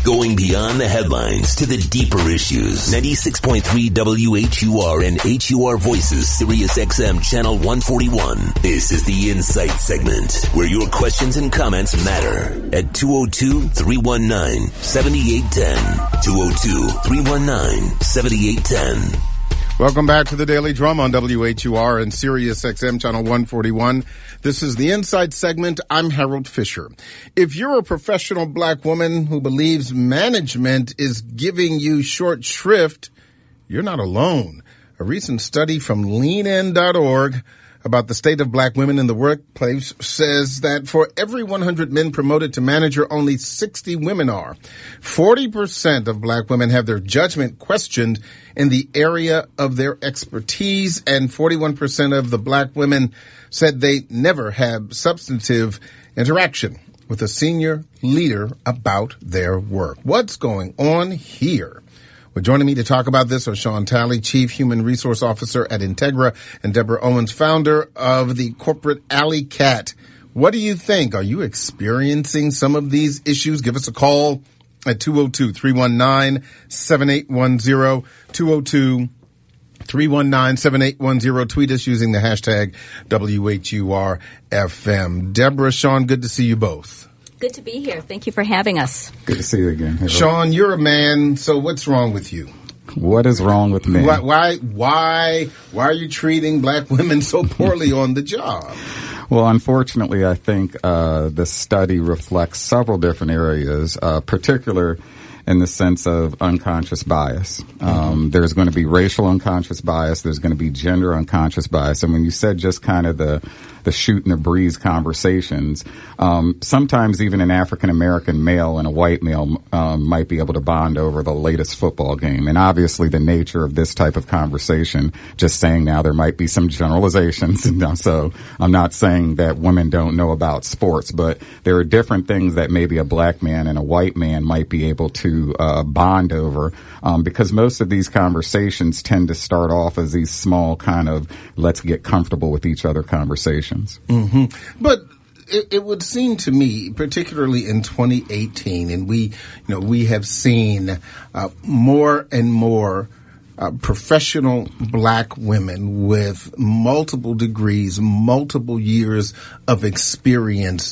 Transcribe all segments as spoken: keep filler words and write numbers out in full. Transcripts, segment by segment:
Going beyond the headlines to the deeper issues. ninety-six point three W H U R and H U R Voices, Sirius X M Channel one forty-one. This is the Insight segment, where your questions and comments matter. At two oh two, three one nine, seven eight one oh. two oh two, three one nine, seven eight one oh. Welcome back to the Daily Drum on W H U R and Sirius X M Channel one forty-one. This is the Insight segment. I'm Harold Fisher. If you're a professional black woman who believes management is giving you short shrift, you're not alone. A recent study from lean in dot org about the state of black women in the workplace says that for every one hundred men promoted to manager, only sixty women are. forty percent of black women have their judgment questioned in the area of their expertise, and forty-one percent of the black women said they never have substantive interaction with a senior leader about their work. What's going on here? Well, joining me to talk about this are Sean Talley, Chief Human Resource Officer at Integra, and Deborah Owens, founder of the corporate Alley Cat. What do you think? Are you experiencing some of these issues? Give us a call at two oh two, three one nine, seven eight one oh, two oh two, three one nine, seven eight one oh. Tweet us using the hashtag W H U R F M. Deborah, Sean, good to see you both. Good to be here. Thank you for having us. Good to see you again. Hello. Sean, you're a man, so what's wrong with you? What is wrong with me? Why, why, why, why are you treating black women so poorly on the job? Well, unfortunately, I think uh, the study reflects several different areas, uh, particular in the sense of unconscious bias. Um, there's going to be racial unconscious bias. There's going to be gender unconscious bias. And when you said just kind of the the shoot and the breeze conversations, um, sometimes even an African-American male and a white male um, might be able to bond over the latest football game. And obviously the nature of this type of conversation, just saying now there might be some generalizations. And so I'm not saying that women don't know about sports, but there are different things that maybe a black man and a white man might be able to uh, bond over, um, because most of these conversations tend to start off as these small kind of let's get comfortable with each other conversations. Mm-hmm. But it, it would seem to me, particularly in twenty eighteen, and we, you know, we have seen uh, more and more uh, professional black women with multiple degrees, multiple years of experience,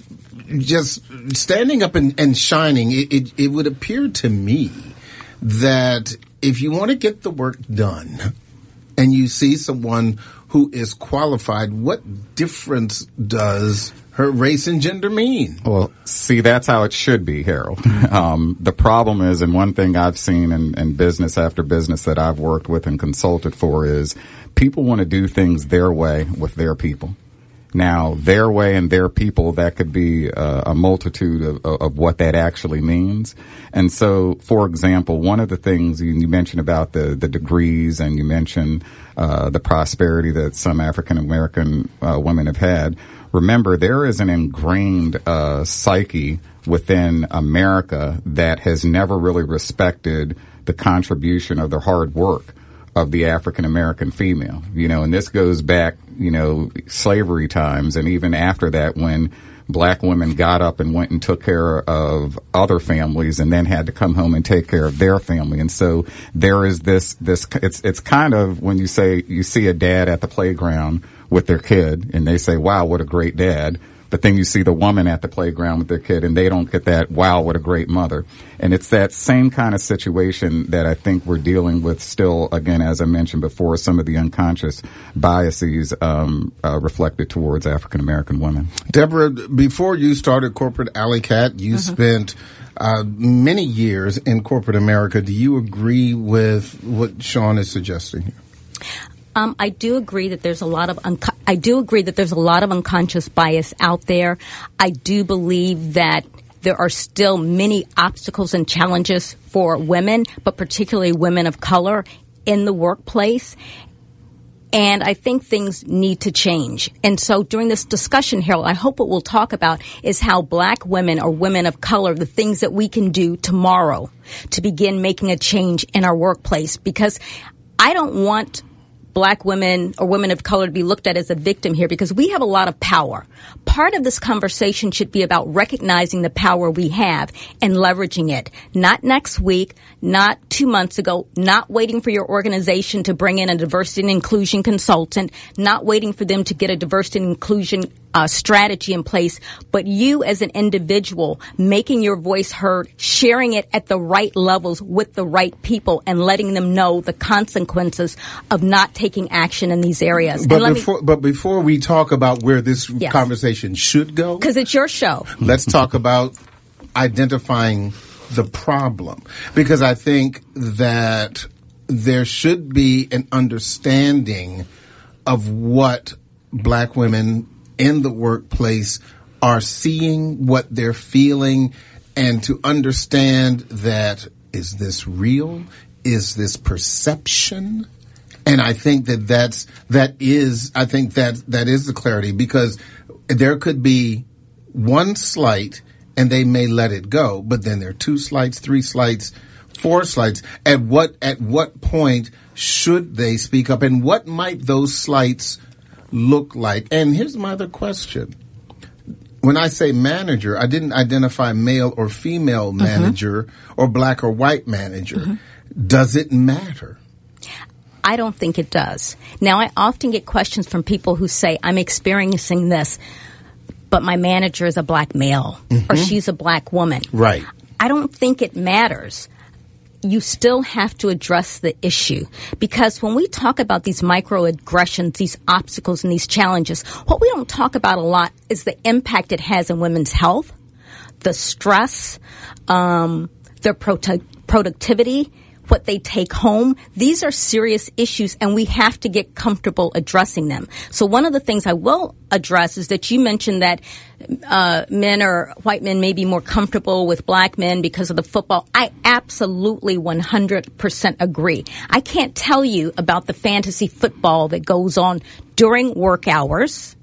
just standing up and, and shining. It, it, it would appear to me that if you want to get the work done and you see someone who is qualified, what difference does her race and gender mean? Well, see, that's how it should be, Harold. Um, the problem is, and one thing I've seen in, in business after business that I've worked with and consulted for is people want to do things their way with their people. Now, their way and their people, that could be uh, a multitude of, of what that actually means. And so, for example, one of the things you, you mentioned about the, the degrees, and you mentioned uh, the prosperity that some African American uh, women have had. Remember, there is an ingrained uh, psyche within America that has never really respected the contribution of their hard work of the African American female, you know, and this goes back, you know, slavery times, and even after that, when black women got up and went and took care of other families and then had to come home and take care of their family. And so there is this, this, it's, it's kind of when you say, you see a dad at the playground with their kid and they say, wow, what a great dad. But then you see the woman at the playground with their kid and they don't get that, wow, what a great mother. And it's that same kind of situation that I think we're dealing with still, again, as I mentioned before, some of the unconscious biases um, uh, reflected towards African-American women. Deborah, before you started Corporate Alley Cat, you mm-hmm. spent uh, many years in corporate America. Do you agree with what Sean is suggesting here? Um, I do agree that there's a lot of unco- I do agree that there's a lot of unconscious bias out there. I do believe that there are still many obstacles and challenges for women, but particularly women of color in the workplace. And I think things need to change. And so during this discussion, Harold, I hope what we'll talk about is how black women or women of color, the things that we can do tomorrow to begin making a change in our workplace. Because I don't want black women or women of color to be looked at as a victim here, because we have a lot of power. Part of this conversation should be about recognizing the power we have and leveraging it. Not next week, not two months ago, not waiting for your organization to bring in a diversity and inclusion consultant, not waiting for them to get a diversity and inclusion Uh, strategy in place, but you as an individual making your voice heard, sharing it at the right levels with the right people, and letting them know the consequences of not taking action in these areas. But and before, me, but before we talk about where this yes. conversation should go, because it's your show, let's talk about identifying the problem, because I think that there should be an understanding of what black women in the workplace are seeing, what they're feeling, and to understand that, is this real? Is this perception? And I think that that's, that is, I think that, that is the clarity, because there could be one slight and they may let it go, but then there are two slights, three slights, four slights. At what, at what point should they speak up, and what might those slights look like? And here's my other question. When I say manager, I didn't identify male or female manager mm-hmm. or black or white manager. Mm-hmm. Does it matter? I don't think it does. Now, I often get questions from people who say, I'm experiencing this, but my manager is a black male mm-hmm. or she's a black woman. Right. I don't think it matters. You still have to address the issue, because when we talk about these microaggressions, these obstacles, and these challenges, what we don't talk about a lot is the impact it has on women's health, the stress, um, their prote- productivity, what they take home. These are serious issues, and we have to get comfortable addressing them. So one of the things I will address is that you mentioned that uh, men or white men may be more comfortable with black men because of the football. I absolutely one hundred percent agree. I can't tell you about the fantasy football that goes on during work hours.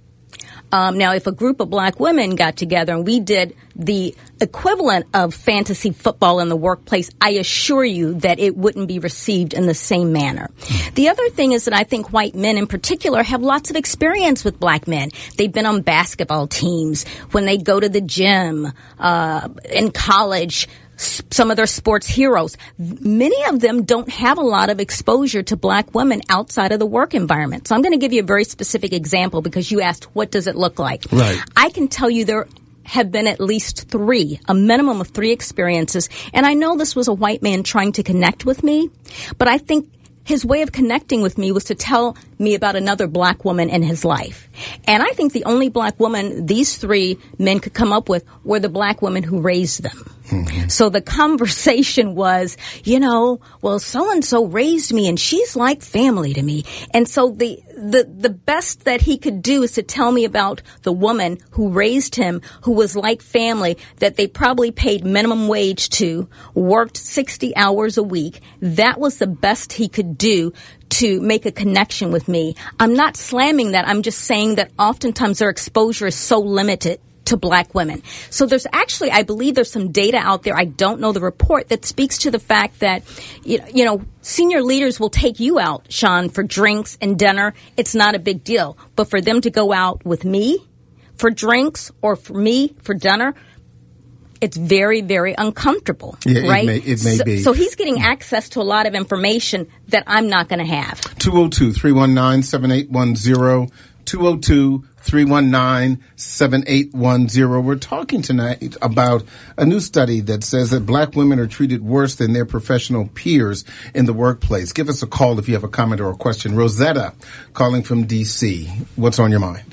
Um, now, if a group of black women got together and we did the equivalent of fantasy football in the workplace, I assure you that it wouldn't be received in the same manner. The other thing is that I think white men in particular have lots of experience with black men. They've been on basketball teams, when they go to the gym, uh, in college, some of their sports heroes. Many of them don't have a lot of exposure to black women outside of the work environment. So I'm going to give you a very specific example, because you asked, what does it look like? Right. I can tell you there have been at least three, a minimum of three experiences. And I know this was a white man trying to connect with me, but I think his way of connecting with me was to tell me about another black woman in his life. And I think the only black woman these three men could come up with were the black women who raised them. Mm-hmm. So the conversation was, you know, well, so-and-so raised me and she's like family to me. And so the, the, the best that he could do is to tell me about the woman who raised him, who was like family, that they probably paid minimum wage to, worked sixty hours a week. That was the best he could do to make a connection with me. I'm not slamming that. I'm just saying that oftentimes their exposure is so limited to black women. So there's actually, I believe there's some data out there, I don't know the report, that speaks to the fact that, you know, senior leaders will take you out, Sean, for drinks and dinner. It's not a big deal. But for them to go out with me for drinks or for me for dinner, it's very, very uncomfortable, yeah, right? It may, it may so, be. So he's getting access to a lot of information that I'm not going to have. two oh two, three one nine, seven eight one zero, two oh two, three one nine, seven eight one zero. We're talking tonight about a new study that says that black women are treated worse than their professional peers in the workplace. Give us a call if you have a comment or a question. Rosetta, calling from D C. What's on your mind?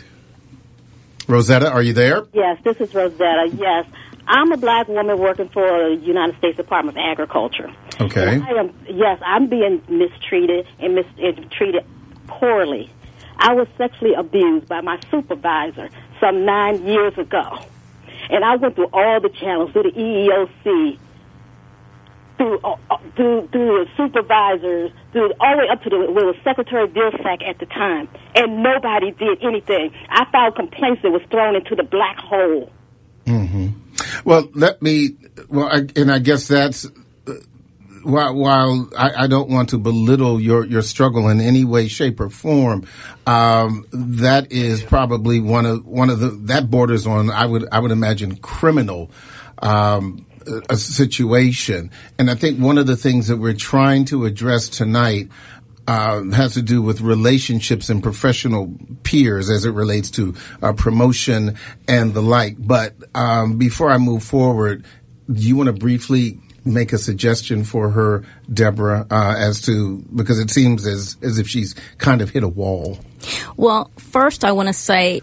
Rosetta, are you there? Yes, this is Rosetta. Yes. I'm a black woman working for the United States Department of Agriculture. Okay. And I am, yes, I'm being mistreated and, mis- and treated poorly. I was sexually abused by my supervisor some nine years ago. And I went through all the channels, through the E E O C, through, uh, through, through the supervisors, through all the way up to the, well, the Secretary Vilsack at the time. And nobody did anything. I filed complaints that was thrown into the black hole. Mm-hmm. Well, let me, well, I, and I guess that's while, while I, I don't want to belittle your, your struggle in any way, shape, or form, um, that is probably one of one of the that borders on I would I would imagine criminal um, a situation. And I think one of the things that we're trying to address tonight uh, has to do with relationships and professional peers as it relates to uh, promotion and the like. But um, before I move forward, do you want to briefly make a suggestion for her, Deborah, uh, as to, because it seems as, as if she's kind of hit a wall? Well, first I want to say,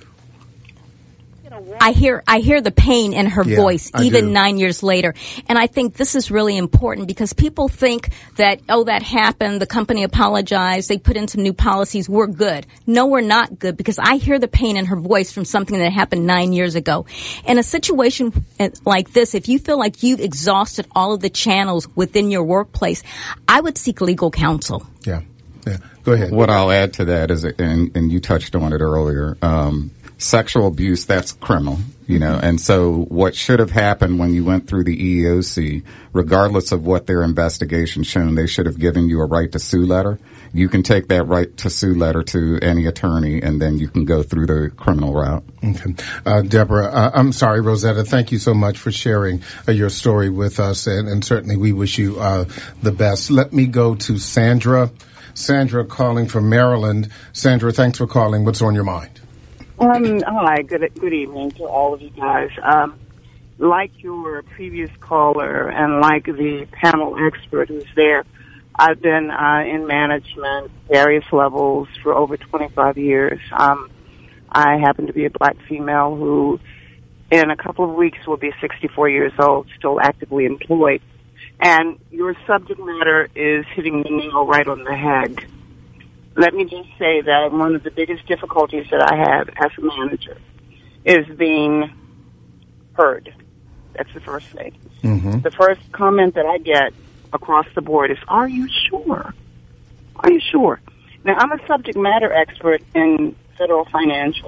I hear I hear the pain in her yeah, voice, I even do. nine years later. And I think this is really important because people think that, oh, that happened, the company apologized, they put in some new policies, we're good. No, we're not good, because I hear the pain in her voice from something that happened nine years ago. In a situation like this, if you feel like you've exhausted all of the channels within your workplace, I would seek legal counsel. Yeah, yeah. Go ahead. What I'll add to that is, and, and you touched on it earlier, um, sexual abuse, that's criminal, you know, and so what should have happened when you went through the E E O C, regardless of what their investigation shown, they should have given you a right to sue letter. You can take that right to sue letter to any attorney, and then you can go through the criminal route. Okay. Uh, Deborah, uh, I'm sorry, Rosetta, thank you so much for sharing uh, your story with us, and, and certainly we wish you uh, the best. Let me go to Sandra. Sandra calling from Maryland. Sandra, thanks for calling. What's on your mind? Um, hi, good good evening to all of you guys. Um, like your previous caller and like the panel expert who's there, I've been uh, in management, various levels, for over twenty-five years. Um, I happen to be a black female who, in a couple of weeks, will be sixty-four years old, still actively employed. And your subject matter is hitting the nail right on the head. Let me just say that one of the biggest difficulties that I have as a manager is being heard. That's the first thing. Mm-hmm. The first comment that I get across the board is, are you sure? Are you sure? Now, I'm a subject matter expert in federal financial.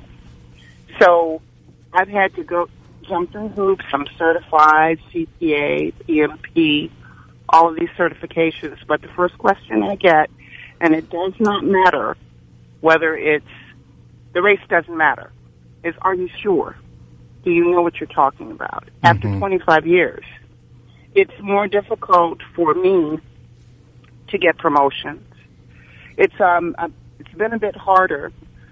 So I've had to go jump through hoops. I'm certified, C P A, P M P, all of these certifications. But the first question I get, and it does not matter whether it's, the race doesn't matter, is, are you sure? Do you know what you're talking about? Mm-hmm. After twenty-five years, it's more difficult for me to get promotions. It's um, uh, it's been a bit harder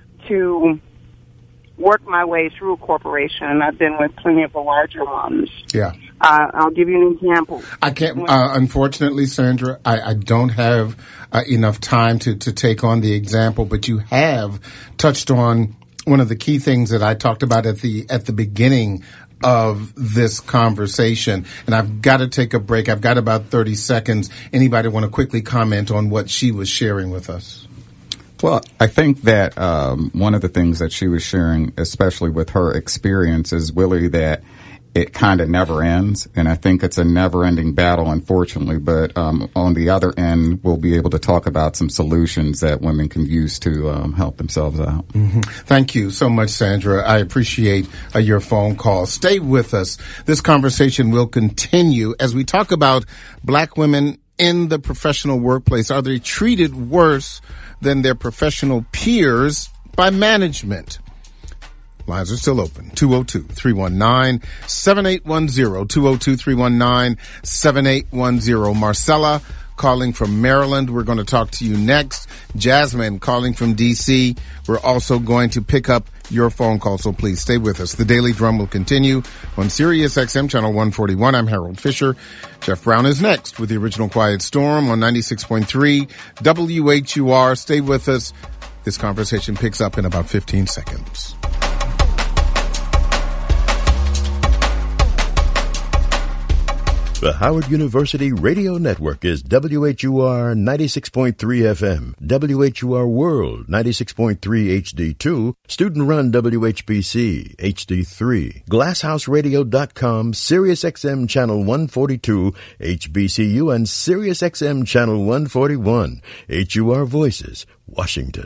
to work my way through a corporation, and I've been with plenty of the larger ones. Yeah. Uh, I'll give you an example. I can't, uh, unfortunately, Sandra, I, I don't have uh, enough time to, to take on the example, but you have touched on one of the key things that I talked about at the, at the beginning of this conversation. And I've got to take a break. I've got about thirty seconds. Anybody want to quickly comment on what she was sharing with us? Well, I think that um, one of the things that she was sharing, especially with her experience, is, Willie, that it kind of never ends. And I think it's a never-ending battle, unfortunately. But um, on the other end, we'll be able to talk about some solutions that women can use to um, help themselves out. Mm-hmm. Thank you so much, Sandra. I appreciate uh, your phone call. Stay with us. This conversation will continue as we talk about black women in the professional workplace. Are they treated worse than their professional peers by management? Lines are still open. two oh two, three one nine, seven eight one zero. two oh two, three one nine, seven eight one zero. Marcella calling from Maryland. We're going to talk to you next. Jasmine calling from D C. We're also going to pick up your phone call, so please stay with us. The Daily Drum will continue on Sirius X M Channel one forty-one. I'm Harold Fisher. Jeff Brown is next with the original Quiet Storm on ninety-six point three W H U R. Stay with us. This conversation picks up in about fifteen seconds. The Howard University Radio Network is W H U R ninety-six point three F M, W H U R World ninety-six point three H D two, student-run W H B C H D three, glasshouse radio dot com, Sirius X M Channel one forty-two, H B C U, and Sirius X M Channel one forty-one, H U R Voices, Washington.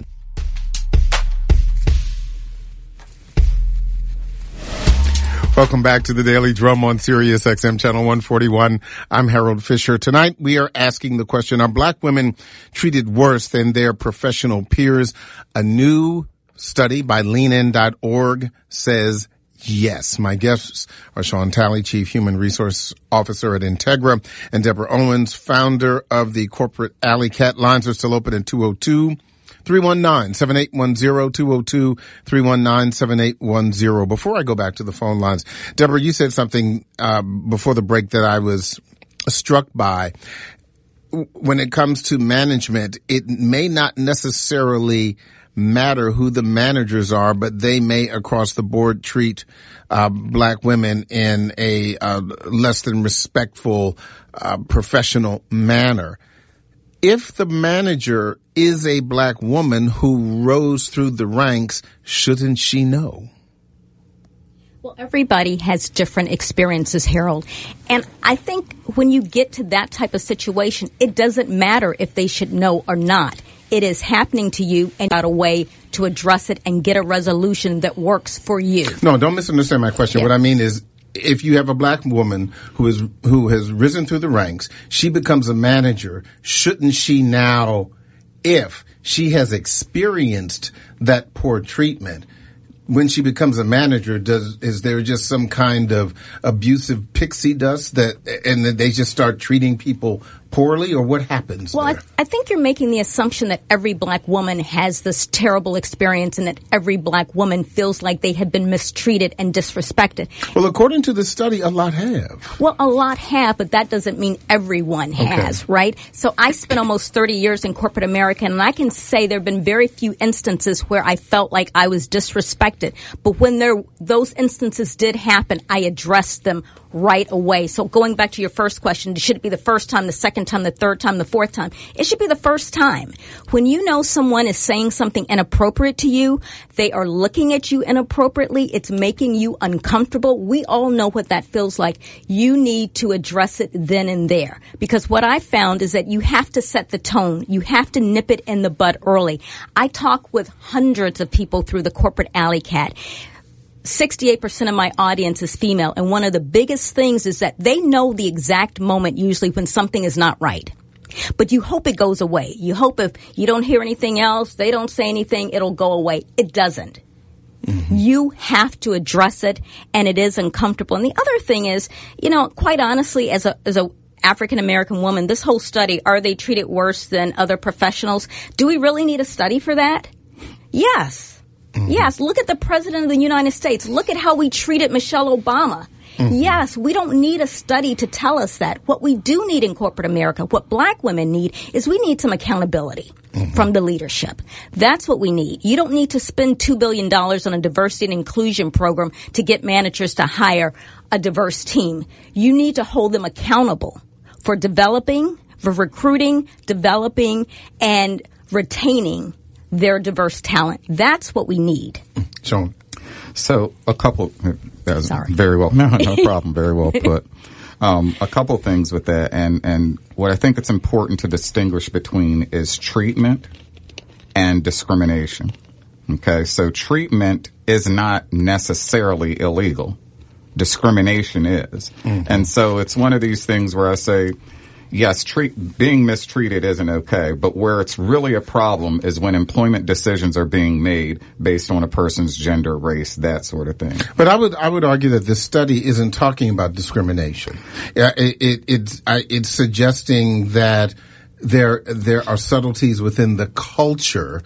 Welcome back to the Daily Drum on Sirius X M Channel one forty-one. I'm Harold Fisher. Tonight we are asking the question, are black women treated worse than their professional peers? A new study by lean in dot org says yes. My guests are Sean Talley, Chief Human Resource Officer at Integra, and Deborah Owens, founder of the Corporate Alley Cat. Lines are still open at two oh two, three one nine, seven eight one zero, two oh two, three one nine, seven eight one zero. Before I go back to the phone lines, Deborah, you said something uh, before the break that I was struck by. When it comes to management, it may not necessarily matter who the managers are, but they may across the board treat uh, black women in a uh, less than respectful uh, professional manner. If the manager is a black woman who rose through the ranks, shouldn't she know? Well, everybody has different experiences, Harold. And I think when you get to that type of situation, it doesn't matter if they should know or not. It is happening to you, and you got a way to address it and get a resolution that works for you. No, don't misunderstand my question. Yeah. What I mean is, if you have a black woman who is who has risen through the ranks, she becomes a manager. Shouldn't she now, if she has experienced that poor treatment, when she becomes a manager, does is there just some kind of abusive pixie dust that, and then they just start treating people poorly, or what happens well, there? I, I think you're making the assumption that every black woman has this terrible experience and that every black woman feels like they have been mistreated and disrespected. Well, according to the study, a lot have. Well, a lot have, but that doesn't mean everyone has, okay. Right? So I spent almost thirty years in corporate America, and I can say there have been very few instances where I felt like I was disrespected. But when there those instances did happen, I addressed them right away. So going back to your first question, should it be the first time, the second time, the third time, the fourth time? It should be the first time. When you know someone is saying something inappropriate to you, they are looking at you inappropriately, it's making you uncomfortable. We all know what that feels like. You need to address it then and there. Because what I found is that you have to set the tone. You have to nip it in the bud early. I talk with hundreds of people through the Corporate Alley Cat. sixty-eight percent of my audience is female, and one of the biggest things is that they know the exact moment usually when something is not right. But you hope it goes away. You hope if you don't hear anything else, they don't say anything, it'll go away. It doesn't. Mm-hmm. You have to address it, and it is uncomfortable. And the other thing is, you know, quite honestly, as a as a African American woman, this whole study, are they treated worse than other professionals? Do we really need a study for that? Yes. Mm-hmm. Yes, look at the President of the United States. Look at how we treated Michelle Obama. Mm-hmm. Yes, we don't need a study to tell us that. What we do need in corporate America, what black women need, is we need some accountability mm-hmm. from the leadership. That's what we need. You don't need to spend two billion dollars on a diversity and inclusion program to get managers to hire a diverse team. You need to hold them accountable for developing, for recruiting, developing, and retaining their diverse talent. That's what we need. Sean. So a couple, that was Sorry. very well, no, no problem, very well put. Um, a couple things with that, and, and what I think it's important to distinguish between is treatment and discrimination. Okay, so treatment is not necessarily illegal. Discrimination is. Mm-hmm. And so it's one of these things where I say, yes, treat, being mistreated isn't okay, but where it's really a problem is when employment decisions are being made based on a person's gender, race, that sort of thing. But I would I would argue that this study isn't talking about discrimination. It, it, it's I, it's suggesting that there there are subtleties within the culture,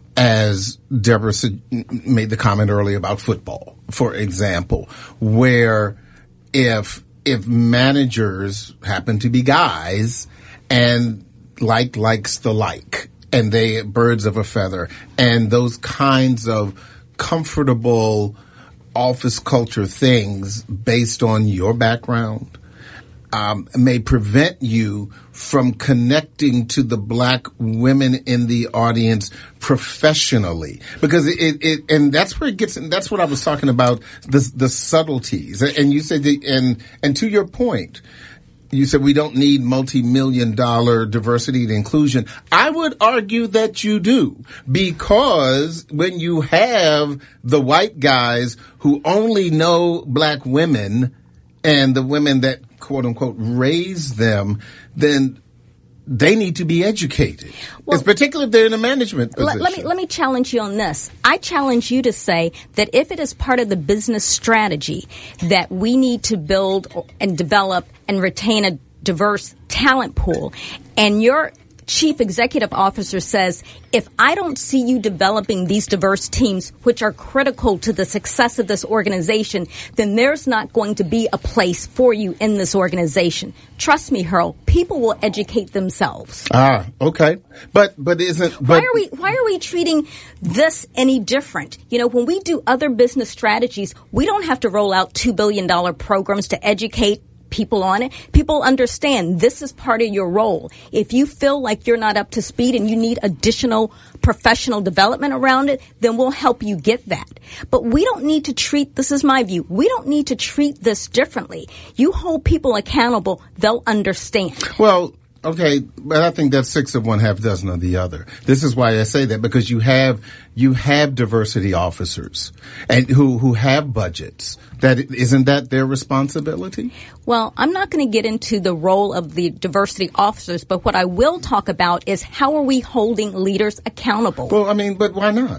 as Deborah made the comment earlier about football, for example, where if If managers happen to be guys and like likes the like, and they birds of a feather, and those kinds of comfortable office culture things based on your background um, may prevent you from connecting to the black women in the audience professionally, because it, it, it and that's where it gets, and that's what I was talking about, the, the subtleties. And you said that, and, and to your point, you said we don't need multi-million dollar diversity and inclusion. I would argue that you do, because when you have the white guys who only know black women and the women that quote unquote raise them, then they need to be educated. Well, it's particularly if they're in a management position. Let, let me let me challenge you on this. I challenge you to say that if it is part of the business strategy that we need to build and develop and retain a diverse talent pool, and your chief executive officer says, if I don't see you developing these diverse teams, which are critical to the success of this organization, then there's not going to be a place for you in this organization. Trust me, Harold, people will educate themselves. Ah, okay. But, but isn't, but why are we, why are we treating this any different? You know, when we do other business strategies, we don't have to roll out two billion dollars programs to educate people on it. People understand this is part of your role. If you feel like you're not up to speed and you need additional professional development around it, then we'll help you get that. But we don't need to treat, this is my view, we don't need to treat this differently. You hold people accountable, they'll understand. Well, okay, but I think that's six of one, half dozen of the other. This is why I say that, because you have you have diversity officers and who who have budgets. That isn't that their responsibility? Well, I'm not going to get into the role of the diversity officers, but what I will talk about is how are we holding leaders accountable? Well, I mean, but why not?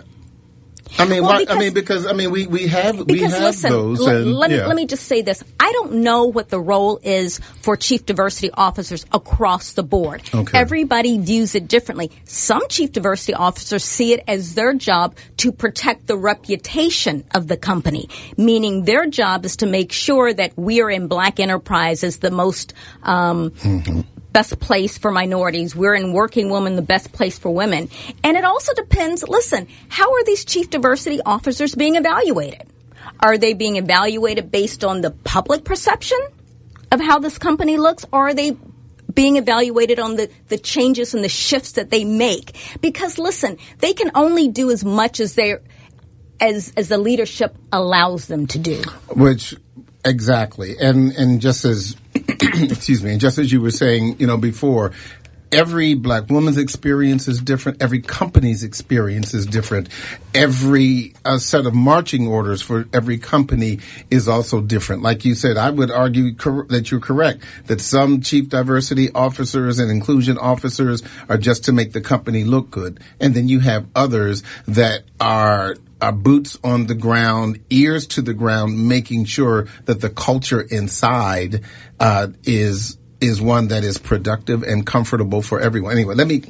I mean, well, why, because, I mean, because I mean, we, we have we because have listen, those. L- and, let me yeah. let me just say this: I don't know what the role is for chief diversity officers across the board. Okay. Everybody views it differently. Some chief diversity officers see it as their job to protect the reputation of the company, meaning their job is to make sure that we are in Black enterprise as the most. Um, mm-hmm. best place for minorities. We're in Working Woman, the best place for women. And it also depends, listen, how are these chief diversity officers being evaluated? Are they being evaluated based on the public perception of how this company looks, or are they being evaluated on the, the changes and the shifts that they make? Because listen, they can only do as much as they as as the leadership allows them to do. Which exactly. And and just as excuse me, and just as you were saying, you know, before, every black woman's experience is different. Every company's experience is different. Every uh, set of marching orders for every company is also different. Like you said, I would argue cor- that you're correct, that some chief diversity officers and inclusion officers are just to make the company look good. And then you have others that are are boots on the ground, ears to the ground, making sure that the culture inside uh is is one that is productive and comfortable for everyone. Anyway, let me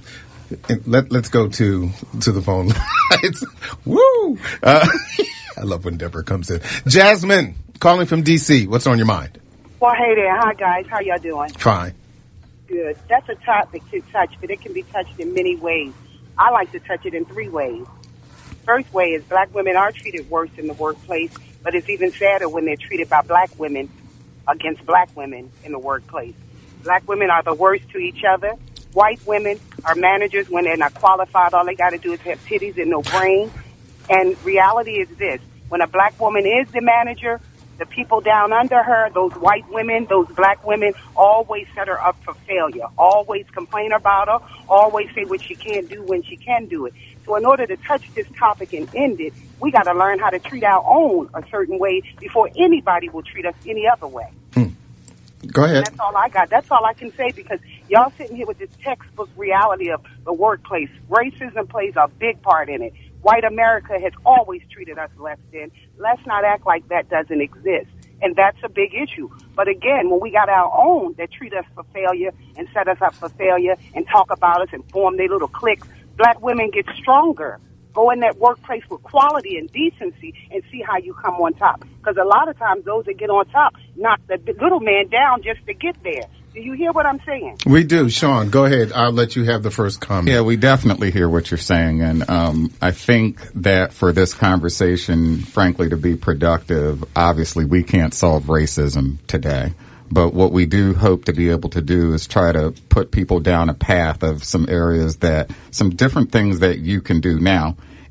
let let's go to to the phone lines. Woo! Uh, I love when Deborah comes in. Jasmine, calling from D C. What's on your mind? Well, hey there. Hi, guys. How y'all doing? Fine. Good. That's a topic to touch, but it can be touched in many ways. I like to touch it in three ways. First way is black women are treated worse in the workplace, but it's even sadder when they're treated by black women against black women in the workplace. Black women are the worst to each other. White women are managers when they're not qualified. All they got to do is have titties and no brain. And reality is this. When a black woman is the manager, the people down under her, those white women, those black women, always set her up for failure, always complain about her, always say what she can't do when she can do it. So in order to touch this topic and end it, we got to learn how to treat our own a certain way before anybody will treat us any other way. Hmm. Go ahead. And that's all I got. That's all I can say, because y'all sitting here with this textbook reality of the workplace. Racism plays a big part in it. White America has always treated us less than. Let's not act like that doesn't exist. And that's a big issue. But again, when we got our own that treat us for failure and set us up for failure and talk about us and form their little cliques, black women get stronger. Go in that workplace with quality and decency and see how you come on top. Because a lot of times those that get on top knock the little man down just to get there. Do you hear what I'm saying? We do. Sean, go ahead. I'll let you have the first comment. Yeah, we definitely hear what you're saying. And um, I think that for this conversation, frankly, to be productive, obviously we can't solve racism today. But what we do hope to be able to do is try to put people down a path of some areas that, some different things that you can do now.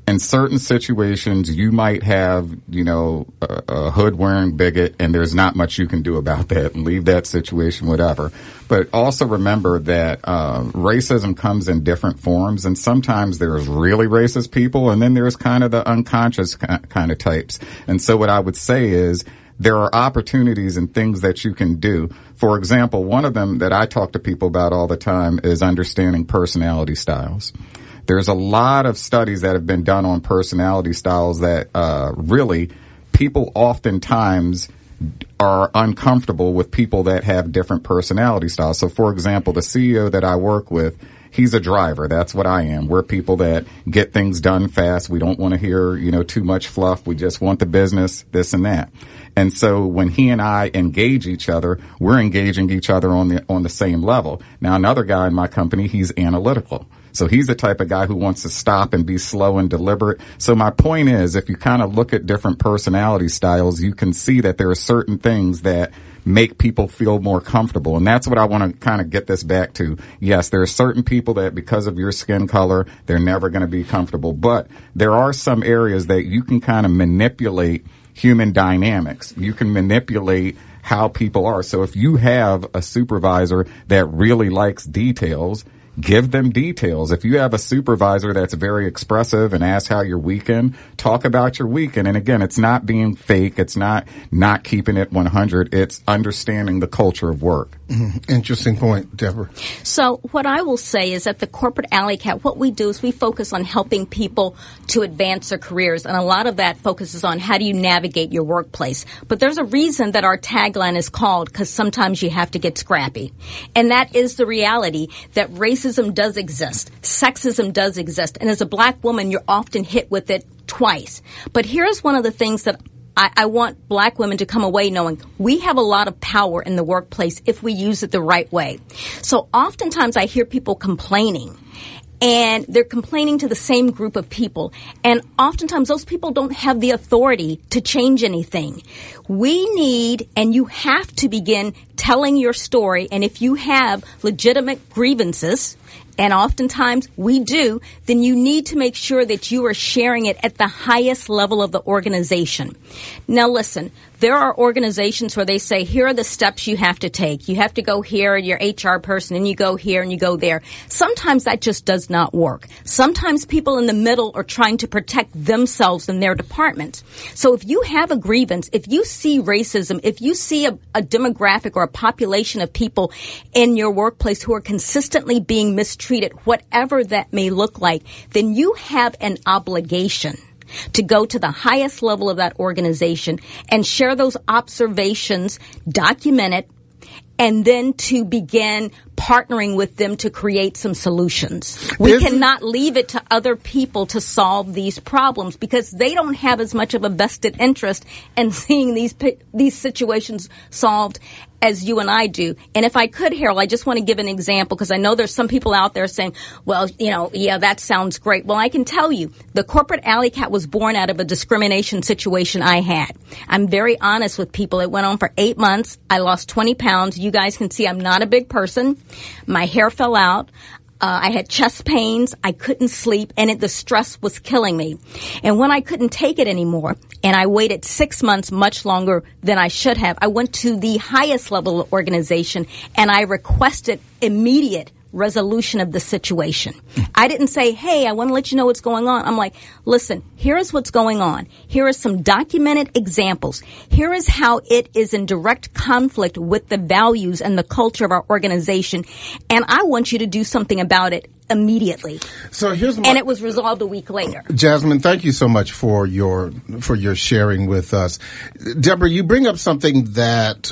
in certain situations, you might have, you know, a, a hood-wearing bigot, and there's not much you can do about that, and leave that situation, whatever. But also remember that uh, racism comes in different forms, and sometimes there's really racist people, and then there's kind of the unconscious kind of types. And so what I would say is there are opportunities and things that you can do. For example, one of them that I talk to people about all the time is understanding personality styles. There's a lot of studies that have been done on personality styles that uh, really people oftentimes are uncomfortable with people that have different personality styles. So, for example, the C E O that I work with, he's a driver. That's what I am. We're people that get things done fast. We don't want to hear, you know, too much fluff. We just want the business, this and that. And so when he and I engage each other, we're engaging each other on the on the same level. Now, another guy in my company, he's analytical. So he's the type of guy who wants to stop and be slow and deliberate. So my point is, if you kind of look at different personality styles, you can see that there are certain things that make people feel more comfortable. And that's what I want to kind of get this back to. Yes, there are certain people that because of your skin color, they're never going to be comfortable. But there are some areas that you can kind of manipulate human dynamics. You can manipulate how people are. So if you have a supervisor that really likes details, give them details. If you have a supervisor that's very expressive and asks how your weekend, talk about your weekend. And again, it's not being fake. It's not not keeping it one hundred. It's understanding the culture of work. Mm-hmm. Interesting point, Deborah. So what I will say is at the Corporate Alley Cat, what we do is we focus on helping people to advance their careers. And a lot of that focuses on how do you navigate your workplace. But there's a reason that our tagline is called because sometimes you have to get scrappy. And that is the reality that racism Racism does exist. Sexism does exist. And as a black woman, you're often hit with it twice. But here's one of the things that I, I want black women to come away knowing. We have a lot of power in the workplace if we use it the right way. So oftentimes I hear people complaining. And they're complaining to the same group of people. And oftentimes those people don't have the authority to change anything. We need, and you have to begin telling your story. And if you have legitimate grievances, and oftentimes we do, then you need to make sure that you are sharing it at the highest level of the organization. Now listen, there are organizations where they say, here are the steps you have to take. You have to go here, your H R person, and you go here and you go there. Sometimes that just does not work. Sometimes people in the middle are trying to protect themselves and their departments. So if you have a grievance, if you see racism, if you see a, a demographic or a population of people in your workplace who are consistently being mistreated, whatever that may look like, then you have an obligation to go to the highest level of that organization and share those observations, document it, and then to begin partnering with them to create some solutions. We Isn't, cannot leave it to other people to solve these problems because they don't have as much of a vested interest in seeing these these situations solved as you and I do. And if I could, Harold, I just want to give an example because I know there's some people out there saying, well, you know, yeah, that sounds great. Well, I can tell you the Corporate Alley Cat was born out of a discrimination situation I had. I'm very honest with people. It went on for eight months. I lost twenty pounds. You guys can see I'm not a big person. My hair fell out. Uh, I had chest pains. I couldn't sleep, and it, the stress was killing me. And when I couldn't take it anymore, and I waited six months, much longer than I should have, I went to the highest level of organization, and I requested immediate resolution of the situation. I didn't say, hey, I want to let you know what's going on. I'm like, listen, here is what's going on. Here are some documented examples. Here is how it is in direct conflict with the values and the culture of our organization. And I want you to do something about it immediately. So here's my, and it was resolved a week later. Jasmine, thank you so much for your for your sharing with us. Deborah, you bring up something that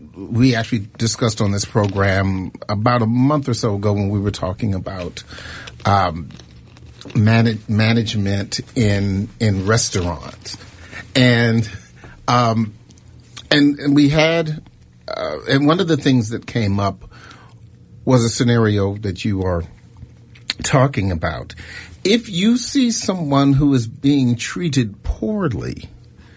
we actually discussed on this program about a month or so ago when we were talking about um, man- management in in restaurants, and um, and and we had uh, and one of the things that came up was a scenario that you are talking about. If you see someone who is being treated poorly,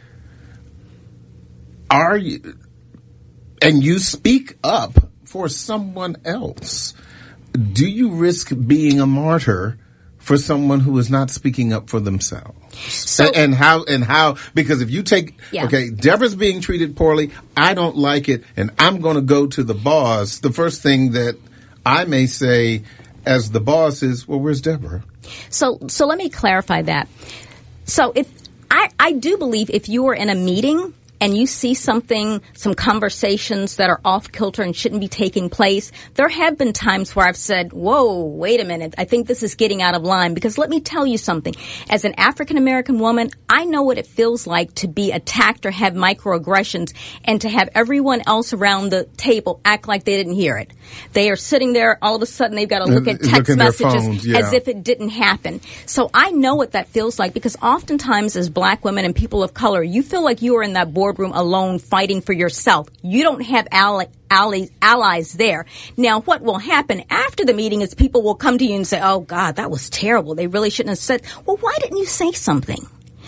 are you and you speak up for someone else, do you risk being a martyr for someone who is not speaking up for themselves? So, and, and how, and how, because if you take, yeah. okay, Deborah's being treated poorly, I don't like it, and I'm going to go to the boss, the first thing that I may say as the boss is, well, where's Deborah? So, so let me clarify that. So if, I, I do believe if you are in a meeting and you see something, some conversations that are off kilter and shouldn't be taking place, there have been times where I've said, whoa, wait a minute, I think this is getting out of line. Because let me tell you something. As an African-American woman, I know what it feels like to be attacked or have microaggressions and to have everyone else around the table act like they didn't hear it. They are sitting there, all of a sudden they've got to look at text look messages phones, yeah. as if it didn't happen. So I know what that feels like, because oftentimes as black women and people of color, you feel like you are in that boardroom alone fighting for yourself. You don't have ally, allies, allies there. Now, what will happen after the meeting is people will come to you and say, oh, God, that was terrible. They really shouldn't have said, well, why didn't you say something?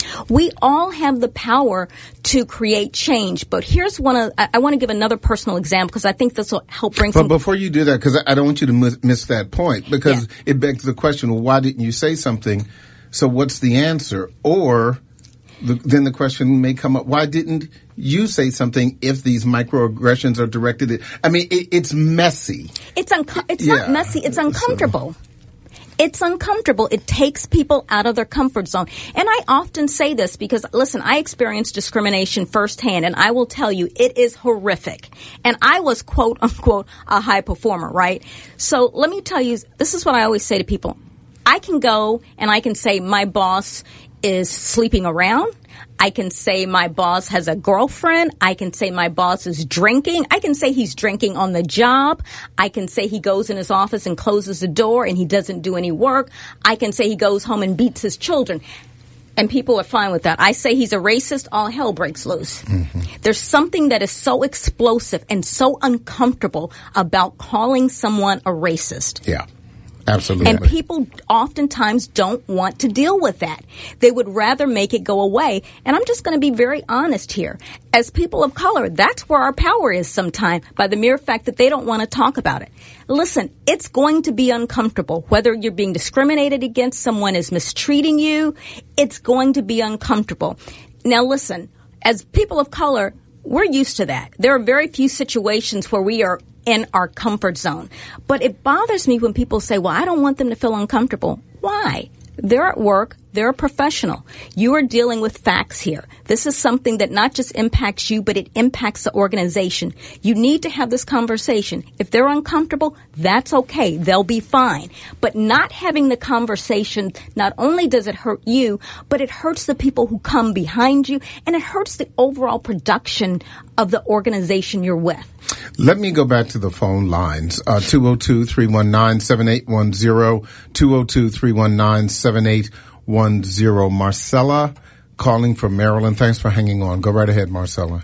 We all have the power to create change. But here's one of, I, I want to give another personal example because I think this will help bring but some. But before you do that, because I, I don't want you to miss, miss that point, because yeah. it begs the question, well, why didn't you say something? So what's the answer? Or the, then the question may come up, why didn't you say something if these microaggressions are directed at, I mean, it, it's messy. It's, unco- it's yeah. not messy. It's uncomfortable. So. It's uncomfortable. It takes people out of their comfort zone. And I often say this because, listen, I experienced discrimination firsthand, and I will tell you, it is horrific. And I was, quote, unquote, a high performer, right? So let me tell you, this is what I always say to people. I can go and I can say my boss is sleeping around. I can say my boss has a girlfriend. I can say my boss is drinking. I can say he's drinking on the job. I can say he goes in his office and closes the door and he doesn't do any work. I can say he goes home and beats his children. And people are fine with that. I say he's a racist, all hell breaks loose. Mm-hmm. There's something that is so explosive and so uncomfortable about calling someone a racist. Yeah. Absolutely. And people oftentimes don't want to deal with that. They would rather make it go away. And I'm just going to be very honest here. As people of color, that's where our power is sometimes, by the mere fact that they don't want to talk about it. Listen, it's going to be uncomfortable. Whether you're being discriminated against, someone is mistreating you, it's going to be uncomfortable. Now, listen, as people of color, we're used to that. There are very few situations where we are in our comfort zone. But it bothers me when people say, well, I don't want them to feel uncomfortable. Why? They're at work. They're a professional. You are dealing with facts here. This is something that not just impacts you, but it impacts the organization. You need to have this conversation. If they're uncomfortable, that's okay. They'll be fine. But not having the conversation, not only does it hurt you, but it hurts the people who come behind you, and it hurts the overall production of the organization you're with. Let me go back to the phone lines. Uh, two oh two, three one nine, seven eight one zero, two oh two, three one nine, seven eight one zero. Marcella calling from Maryland. Thanks for hanging on. Go right ahead, Marcella.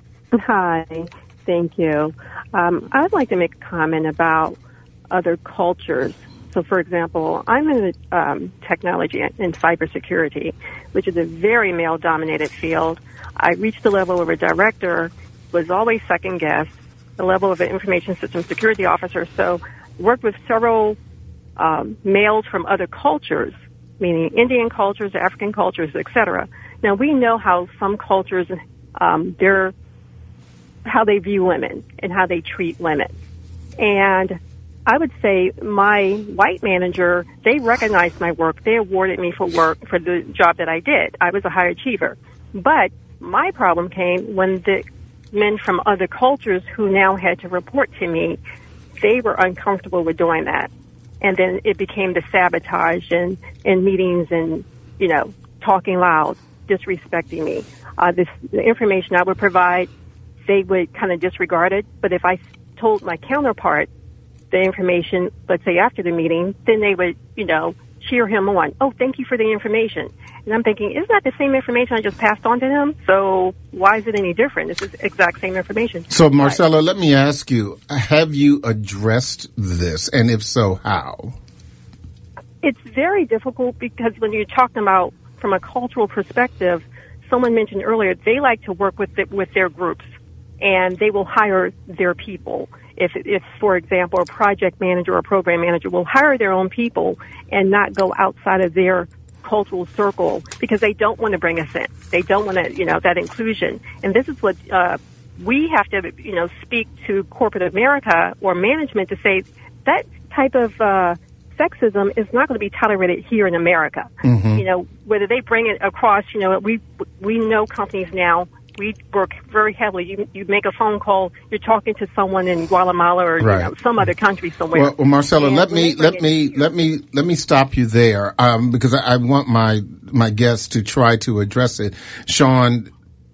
Hi. Thank you. Um, I'd like to make a comment about other cultures. So, for example, I'm in the, um, technology and cybersecurity, which is a very male-dominated field. I reached the level of a director, was always second-guessed, the level of an information system security officer. So worked with several um, males from other cultures, meaning Indian cultures, African cultures, et cetera. Now, we know how some cultures, um, they're, how they view women and how they treat women. And I would say my white manager, they recognized my work. They awarded me for work for the job that I did. I was a high achiever. But my problem came when the men from other cultures who now had to report to me, they were uncomfortable with doing that. And then it became the sabotage and in meetings and, you know, talking loud, disrespecting me. Uh, this, the information I would provide, they would kind of disregard it. But if I told my counterpart the information, let's say after the meeting, then they would, you know, cheer him on. Oh, thank you for the information. And I'm thinking, isn't that the same information I just passed on to him? So why is it any different? It's the exact same information. So, Marcella, let me ask you, have you addressed this? And if so, how? It's very difficult because when you're talking about from a cultural perspective, someone mentioned earlier, they like to work with the, with their groups, and they will hire their people. if, if, for example, a project manager or a program manager will hire their own people and not go outside of their cultural circle because they don't want to bring us in. They don't want to, you know, that inclusion. And this is what uh, we have to, you know, speak to corporate America or management to say that type of uh, sexism is not going to be tolerated here in America. Mm-hmm. You know, whether they bring it across, you know, we we know companies now. We work very heavily. You, you make a phone call. You're talking to someone in Guatemala or right. you know, some other country somewhere. Well, well Marcella, and let me let me let me let me stop you there um, because I, I want my my guests to try to address it. Sean,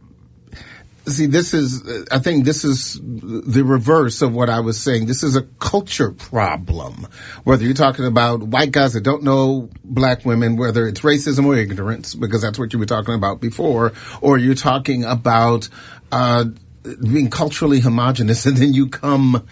see, this is I think this is the reverse of what I was saying. This is a culture problem. Whether you're talking about white guys that don't know black women, whether it's racism or ignorance, because that's what you were talking about before, or you're talking about uh being culturally homogenous, and then you come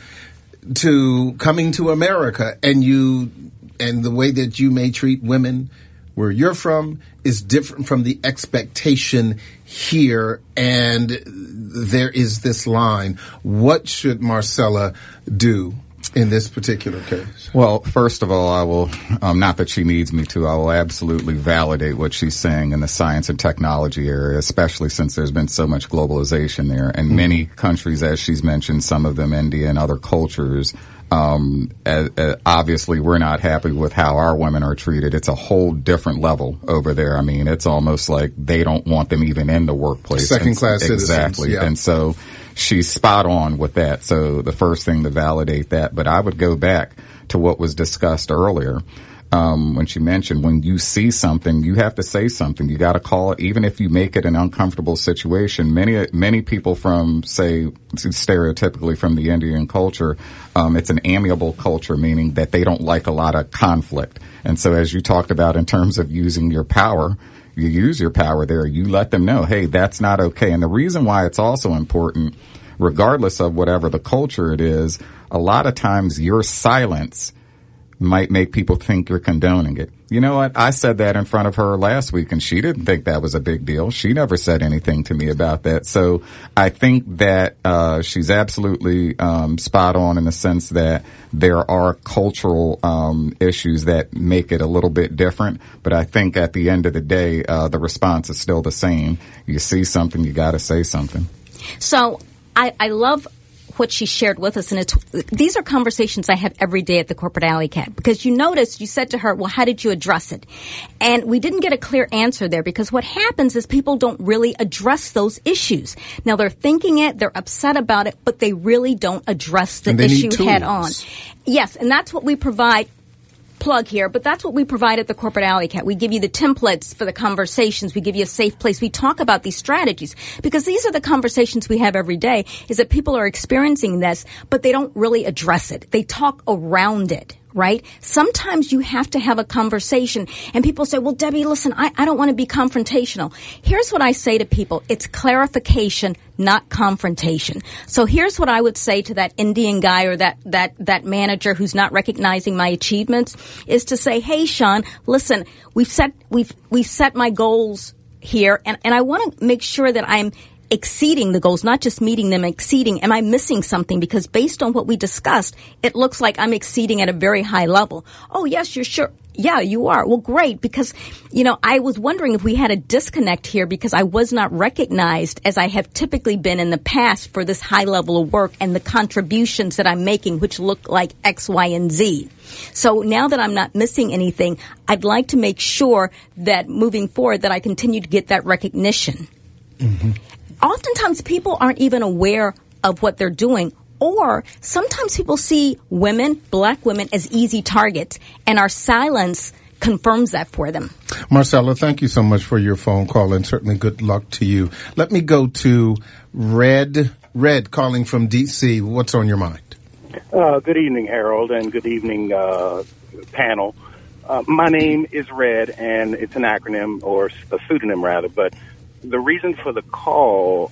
to coming to America, and you and the way that you may treat women where you're from is different from the expectation here, and there is this line. What should Marcella do in this particular case? Well, first of all, I will, um, not that she needs me to, I will absolutely validate what she's saying in the science and technology area, especially since there's been so much globalization there. And mm-hmm. many countries, as she's mentioned, some of them India and other cultures, um, uh, uh, obviously we're not happy with how our women are treated. It's a whole different level over there. I mean, it's almost like they don't want them even in the workplace. Second class citizens. Exactly. Yeah. And so she's spot on with that. So the first thing to validate that, but I would go back to what was discussed earlier. Um, when she mentioned when you see something, you have to say something. You got to call it, even if you make it an uncomfortable situation. Many, many people from, say, stereotypically from the Indian culture, um, it's an amiable culture, meaning that they don't like a lot of conflict. And so as you talked about in terms of using your power, you use your power there. You let them know, hey, that's not okay. And the reason why it's also important, regardless of whatever the culture it is, a lot of times your silence might make people think you're condoning it. You know what? I said that in front of her last week, and she didn't think that was a big deal. She never said anything to me about that. So I think that uh she's absolutely um spot on in the sense that there are cultural um issues that make it a little bit different. But I think at the end of the day, uh the response is still the same. You see something, you got to say something. So I, I love what she shared with us, and it's, these are conversations I have every day at the Corporate Alley Cat, because you noticed you said to her, well, how did you address it? And we didn't get a clear answer there, because what happens is people don't really address those issues. Now, they're thinking it, they're upset about it, but they really don't address the issue head on. Yes, and that's what we provide. Plug here, but that's what we provide at the Corporate Alley Cat. We give you the templates for the conversations. We give you a safe place. We talk about these strategies, because these are the conversations we have every day, is that people are experiencing this, but they don't really address it. They talk around it. Right? Sometimes you have to have a conversation, and people say, well, Debbie, listen, I, I don't want to be confrontational. Here's what I say to people. It's clarification, not confrontation. So here's what I would say to that Indian guy or that, that, that manager who's not recognizing my achievements, is to say, hey, Sean, listen, we've set, we've, we've set my goals here, and, and I want to make sure that I'm exceeding the goals, not just meeting them, exceeding. Am I missing something? Because based on what we discussed, it looks like I'm exceeding at a very high level. Oh, yes, you're sure. Yeah, you are. Well, great, because, you know, I was wondering if we had a disconnect here, because I was not recognized as I have typically been in the past for this high level of work and the contributions that I'm making, which look like X, Y, and Z. So now that I'm not missing anything, I'd like to make sure that moving forward that I continue to get that recognition. Mm-hmm. Oftentimes people aren't even aware of what they're doing, or sometimes people see women, black women, as easy targets, and our silence confirms that for them. Marcella, thank you so much for your phone call, and certainly good luck to you. Let me go to Red. Red calling from D C. What's on your mind? Uh, good evening, Harold, and good evening, uh, panel. Uh, my name is Red, and it's an acronym, or a pseudonym rather, but the reason for the call,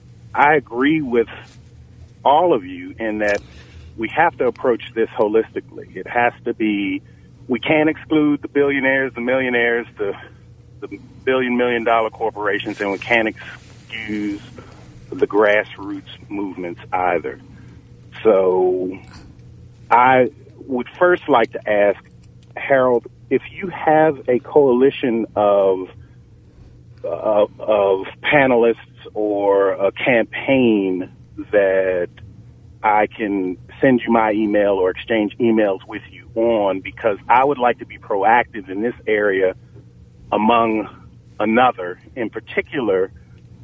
I agree with all of you in that we have to approach this holistically. It has to be, we can't exclude the billionaires, the millionaires, the, the billion, million dollar corporations, and we can't excuse the grassroots movements either. so I would first like to ask Harold, if you have a coalition of uh, of panelists or a campaign that I can send you my email or exchange emails with you on, because I would like to be proactive in this area, among another, in particular,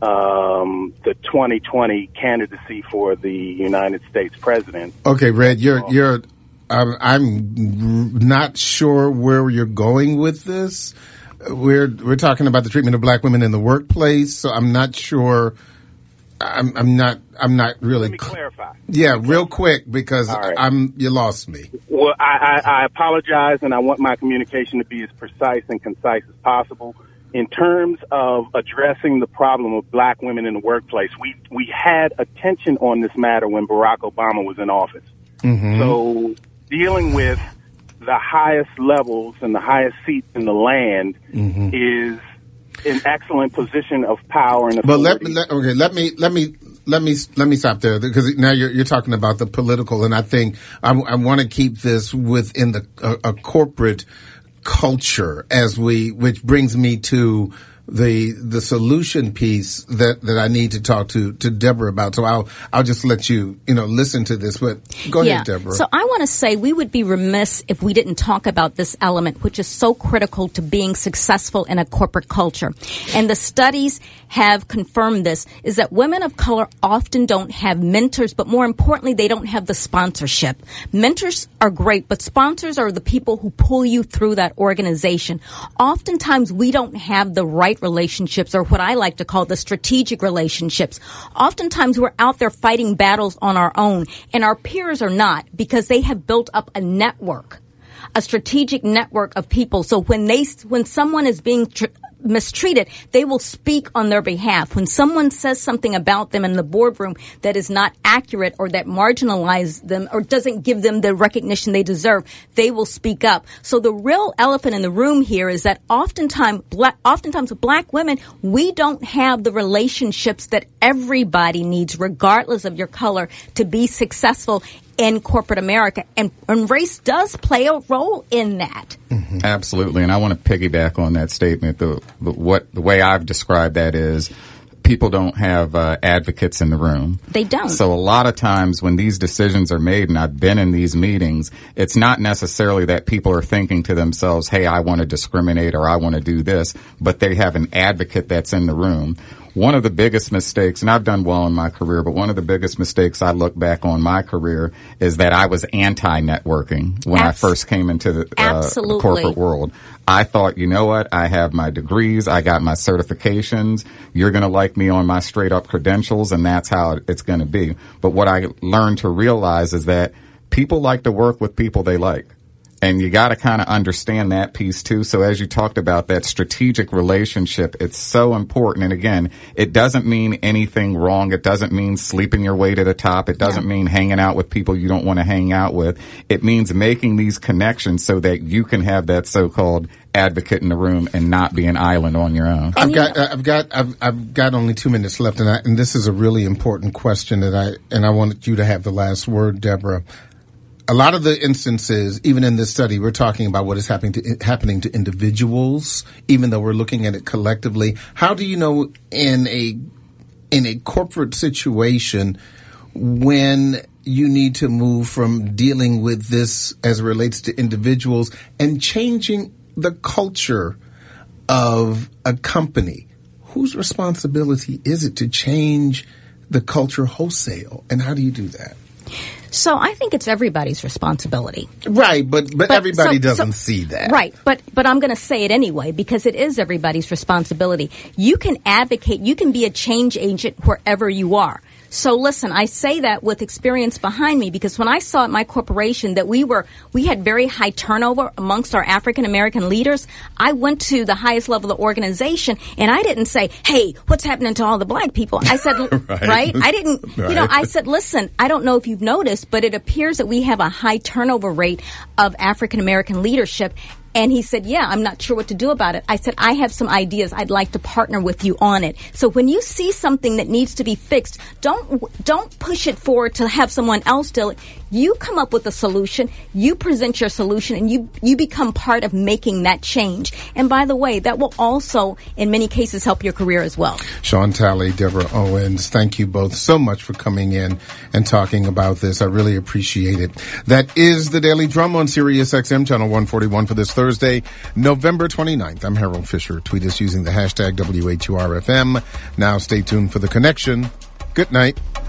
um, the twenty twenty candidacy for the United States president. Okay, Red, you're you're. Um, I'm not sure where you're going with this. We're we're talking about the treatment of black women in the workplace, so I'm not sure. I'm I'm not I'm not really. Let me clarify. Yeah, real quick, because All right. I'm you lost me. Well, I, I, I apologize, and I want my communication to be as precise and concise as possible. In terms of addressing the problem of black women in the workplace, we we had attention on this matter when Barack Obama was in office. Mm-hmm. So dealing with the highest levels and the highest seats in the land mm-hmm. is an excellent position of power and authority. But let me let, okay, let me let me let me let me stop there, because now you're you're talking about the political, and I think I, I want to keep this within the a, a corporate culture as we, which brings me to the the solution piece that, that I need to talk to, to Deborah about. So I'll I'll just let you, you know, listen to this. But go yeah. ahead, Deborah. So I want to say we would be remiss if we didn't talk about this element, which is so critical to being successful in a corporate culture. And the studies have confirmed this, is that women of color often don't have mentors, but more importantly, they don't have the sponsorship. Mentors are great, but sponsors are the people who pull you through that organization. Oftentimes, we don't have the right relationships, or what I like to call the strategic relationships. Oftentimes we're out there fighting battles on our own, and our peers are not, because they have built up a network, a strategic network of people. So when they, when someone is being tr- mistreated, they will speak on their behalf. When someone says something about them in the boardroom that is not accurate, or that marginalizes them, or doesn't give them the recognition they deserve, they will speak up. So the real elephant in the room here is that oftentimes, black, oftentimes with black women, we don't have the relationships that everybody needs, regardless of your color, to be successful in corporate America. And, and race does play a role in that. Mm-hmm. Absolutely. And I want to piggyback on that statement. The, the, what, the way I've described that is people don't have uh, advocates in the room. They don't. So a lot of times when these decisions are made, and I've been in these meetings, it's not necessarily that people are thinking to themselves, hey, I want to discriminate or I want to do this, but they have an advocate that's in the room. One of the biggest mistakes, and I've done well in my career, but one of the biggest mistakes I look back on my career is that I was anti-networking when Abs- I first came into the, uh, the corporate world. I thought, you know what, I have my degrees, I got my certifications, you're going to like me on my straight-up credentials, and that's how it's going to be. But what I learned to realize is that people like to work with people they like. And you got to kind of understand that piece too. So as you talked about that strategic relationship, it's so important. And again, it doesn't mean anything wrong. It doesn't mean sleeping your way to the top. It doesn't yeah. mean hanging out with people you don't want to hang out with. It means making these connections so that you can have that so-called advocate in the room and not be an island on your own. I've got, I've got, I've, I've got only two minutes left, and I, and this is a really important question that I, and I wanted you to have the last word, Deborah. A lot of the instances, even in this study, we're talking about what is happening to happening to individuals, even though we're looking at it collectively. How do you know in a in a corporate situation when you need to move from dealing with this as it relates to individuals and changing the culture of a company? Whose responsibility is it to change the culture wholesale, and how do you do that? So I think it's everybody's responsibility. Right, but but, but everybody so, doesn't so, see that. Right, but but I'm going to say it anyway because it is everybody's responsibility. You can advocate, you can be a change agent wherever you are. So listen, I say that with experience behind me because when I saw at my corporation that we were, we had very high turnover amongst our African American leaders, I went to the highest level of the organization and I didn't say, hey, what's happening to all the black people? I said, right. right? I didn't, right. you know, I said, listen, I don't know if you've noticed, but it appears that we have a high turnover rate of African American leadership. And he said, yeah, I'm not sure what to do about it. I said, I have some ideas. I'd like to partner with you on it. So when you see something that needs to be fixed, don't don't push it forward to have someone else do it. You come up with a solution, you present your solution, and you, you become part of making that change. And by the way, that will also, in many cases, help your career as well. Sean Talley, Deborah Owens, thank you both so much for coming in and talking about this. I really appreciate it. That is the Daily Drum on Sirius X M, channel one forty-one for this Thursday, November twenty-ninth. I'm Harold Fisher. Tweet us using the hashtag W H U R F M. Now stay tuned for The Connection. Good night.